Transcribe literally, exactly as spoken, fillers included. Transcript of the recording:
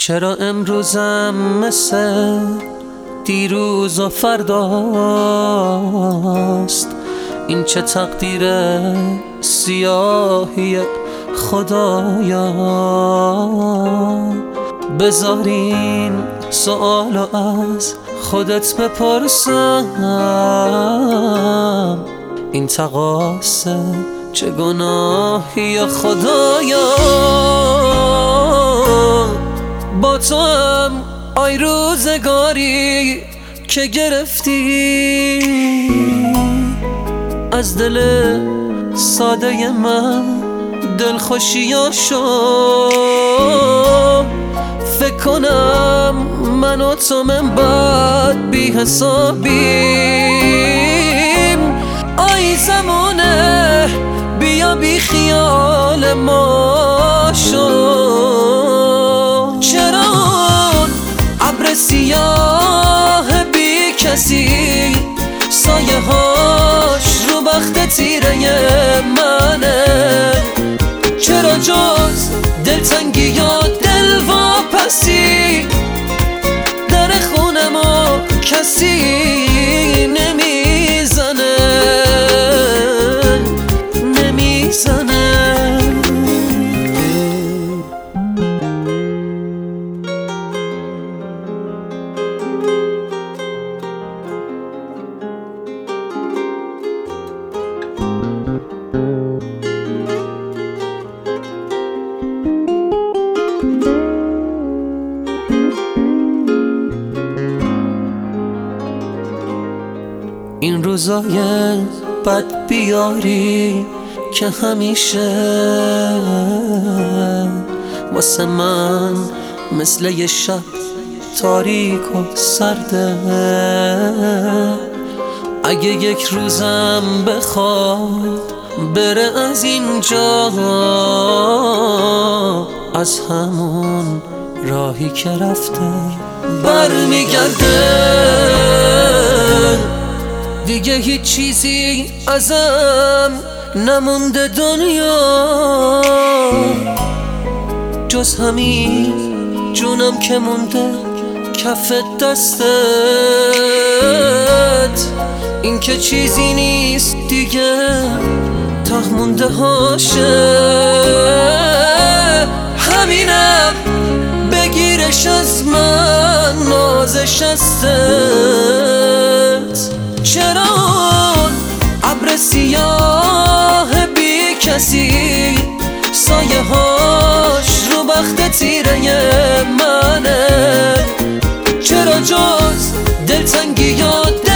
چرا امروزم مثل دیروز و فرداست؟ این چه تقدیر سیاهی خدایا. بذارین سوالو از خودت بپرسم، این تقاصه چه گناهی خدایا. با تو هم آی روزگاری که گرفتی از دل ساده من دلخوشیاشو. فکر کنم من و تو من بعد بی حسابیم. آی زمانه بیا بی خیال ما شو. چرا اون ابر سیاه بی کسی سایه هاش رو بخت تیره منه؟ چرا جز دلتنگی یا دل واپسی در خونه ما کسی نمیزنه نمیزنه؟ این روزای بد بیاری که همیشه واسه من مثل یه شب تاریک و سرده. اگه یک روزم بخواد بره از اینجا، از همون راهی که رفته برمیگرده. دیگه هیچ چیزی ازم نمونده دنیا، جز همین جونم که مونده کف دستت. این که چیزی نیست دیگه ته مونده هاشه. همینم بگیرش از من نازش هستت. چرا اون ابر سیاه بی کسی سایه هاش رو بخت تیره منه؟ چرا جز دلتنگی یا